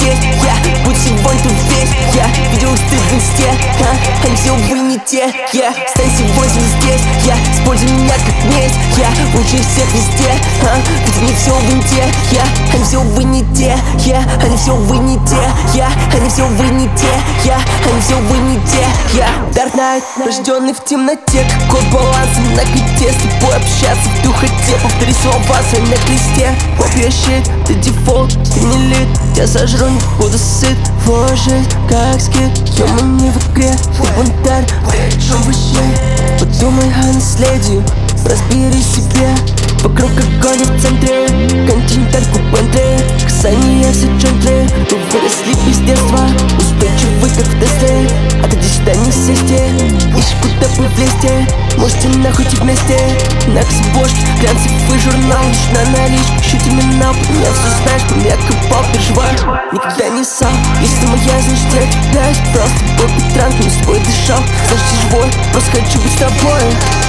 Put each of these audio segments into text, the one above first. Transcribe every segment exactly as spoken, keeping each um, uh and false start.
здесь, я будь сегодня тут весь. Я видел стыд в инсте, а? Они все вы не те, я стань сегодня здесь. Я используй меня как месть, я лучше всех везде, а? Ведь они все в инте, я они все вы не те, я они все вы не те, я они все вы не те, я они все вы не те, я Dark Knight, рожденный в темноте, какой баланс на крипте. С тобой общаться в духоте, повтори слова свои на кресте. Поп я щит, ты дефолт, ты не лид, я сожру, не буду сыт. Твоя жизнь как скид, но мы не в игре. Ты бунтарь, ты о чем вообще? Подумай о наследии, разбери себе. Вокруг огонь в центре, континент купенты. Касания все джентли, мы выросли без детства. Устойчивы как в Тесле, а ты здесь сюда не сесть. Ищешь куда бы влезть, можете нахуй идти вместе. Накс бошки, глянцевый журнал, нужна наличка. Ищу имена, меня все знаешь, по меня копал, переживаю. Никогда не сам, если моя, значит я тебя есть. Просто был петрант, не с тобой дышал, значит ты живой, просто хочу быть с тобой.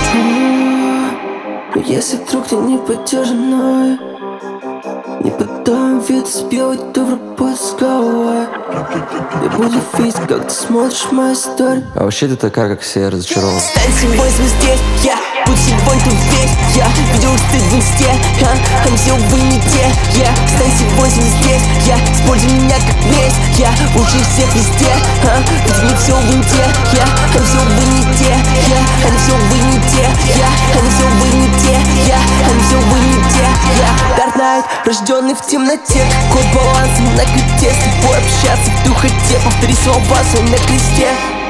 Но если вдруг ты не пойдешь за мной, не потом вид сбивать ту в работу с головой. Я буду видеть, как ты смотришь мою историю. А вообще ты такая, как все, разочарован. Стань сегодня здесь, я будь сегодня тут весь. Я видел стыд в инсте, а? Они все вы не те, я стань сегодня здесь. Я используй меня как месть, я лучше всех везде, а? Ведь они все в инте, я они все вы не те, я они все вы не те, я они все вы не те, я они все вы не те, я Dark Knight, рожденный в темноте, какой баланс на крипте. С тобой общаться в духоте, повтори слова свои на кресте.